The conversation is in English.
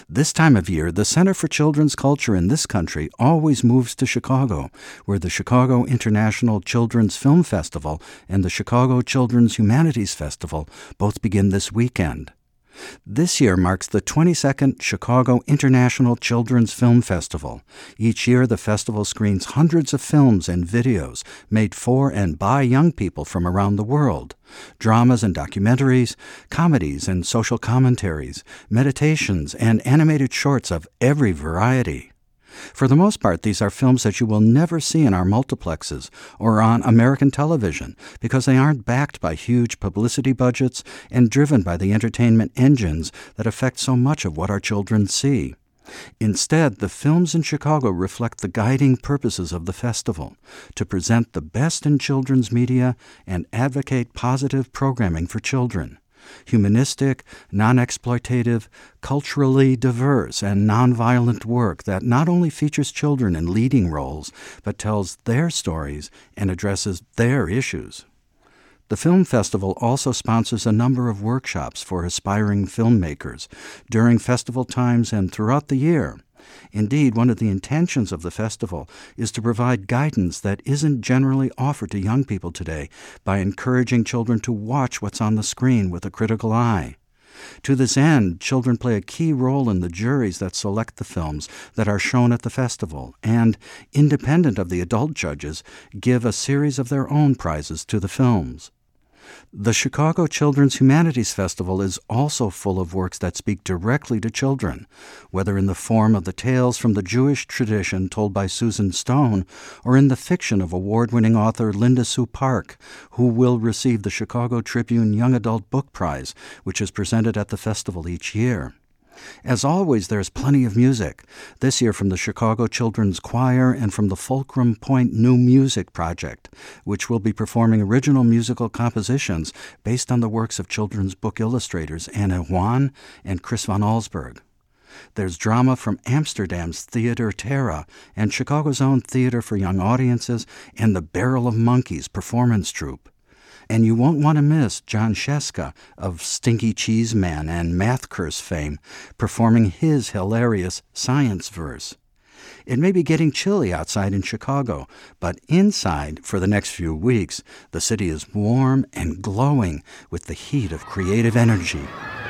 This time of year, the Center for Children's Culture in this country always moves to Chicago, where the Chicago International Children's Film Festival and the Chicago Children's Humanities Festival both begin this weekend. This year marks the 22nd Chicago International Children's Film Festival. Each year, the festival screens hundreds of films and videos made for and by young people from around the world. Dramas and documentaries, comedies and social commentaries, meditations, and animated shorts of every variety. For the most part, these are films that you will never see in our multiplexes or on American television because they aren't backed by huge publicity budgets and driven by the entertainment engines that affect so much of what our children see. Instead, the films in Chicago reflect the guiding purposes of the festival, to present the best in children's media and advocate positive programming for children. Humanistic, non-exploitative, culturally diverse, and nonviolent work that not only features children in leading roles, but tells their stories and addresses their issues. The film festival also sponsors a number of workshops for aspiring filmmakers during festival times and throughout the year. Indeed, one of the intentions of the festival is to provide guidance that isn't generally offered to young people today by encouraging children to watch what's on the screen with a critical eye. To this end, children play a key role in the juries that select the films that are shown at the festival and, independent of the adult judges, give a series of their own prizes to the films. The Chicago Children's Humanities Festival is also full of works that speak directly to children, whether in the form of the tales from the Jewish tradition told by Susan Stone or in the fiction of award-winning author Linda Sue Park, who will receive the Chicago Tribune Young Adult Book Prize, which is presented at the festival each year. As always, there's plenty of music, this year from the Chicago Children's Choir and from the Fulcrum Point New Music Project, which will be performing original musical compositions based on the works of children's book illustrators Anna Juan and Chris von Allsburg. There's drama from Amsterdam's Theater Terra and Chicago's own Theater for Young Audiences and the Barrel of Monkeys performance troupe. And you won't want to miss John Sheska of Stinky Cheese Man and Math Curse fame performing his hilarious science verse. It may be getting chilly outside in Chicago, but inside, for the next few weeks, the city is warm and glowing with the heat of creative energy.